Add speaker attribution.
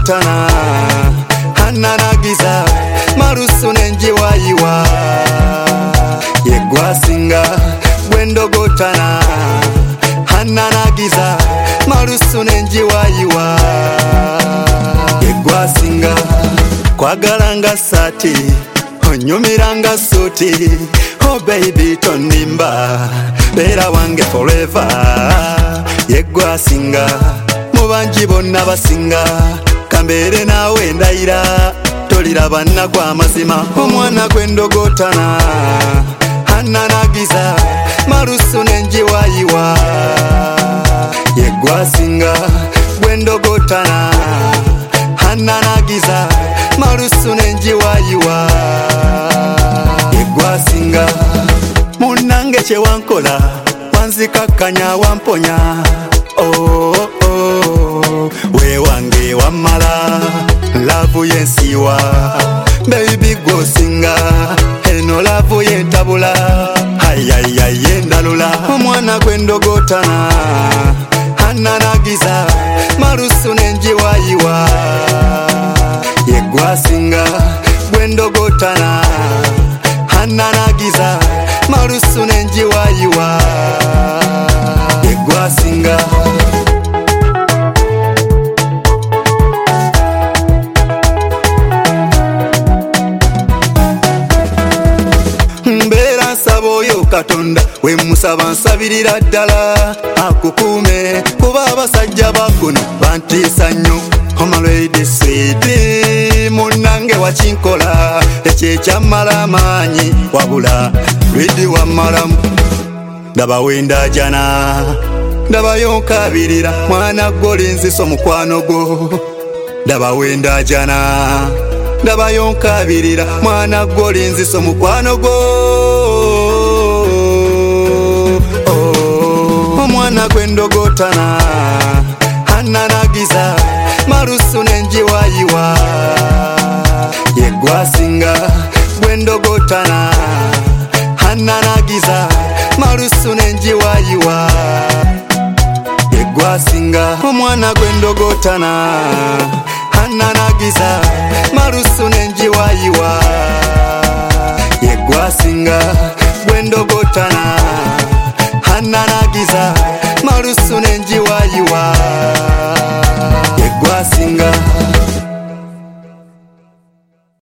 Speaker 1: gwendogotana ananagiza marusu nenjiwayiwa yegwasinga gwendogotana ananagiza marusu nenjiwayiwa yegwasinga kwagalanga sati onyumiranga suti oh baby tonimba bera wange forever yegwasinga mubanji bonna basinga kambere nawe ndayira toliraba nnaku amazima omwana gwendogotana ananagiza marusu nenjiwayiwa yegwasinga gwendogotana ananagiza marusu nenjiwayiwa yegwasinga munange kyewankola wanzikakkanya wamponya oh, oh, wewange wamala lavu yensiwa baby gwosinga eno lavu yentabula ayayaye ndalula omwana gwendogotana ananagiza marusu nenjiwayiwa yegwasinga gwendogotana ananagiza marusu nenjiwayiwa yegwasinga mbeera nsaba oyo Katonda we musaba nsabirira ddala akukuume kuba abasajja bakuno bantiisa nnyo omalwedi switi munange wakinkola ekyo ekyammala amaanyi wabula lwedi wammalamu ndaba wendajana ndabayo nkabirira mwana gwolinzisa omukwano gwo ndaba wendajana ndabayo nkabirira mwana gwolinzisa omukwano gwo omwana gwendogotana ananagiza marusu nenjiwayiwa yegwasinga gwendogotana ananagiza marusu nenjiwayiwa yegwasinga omwana gwendogotana ananagiza marusu nenjiwayiwa yegwasinga gwendogotana ananagiza marusu nenjiwayiwa yegwasinga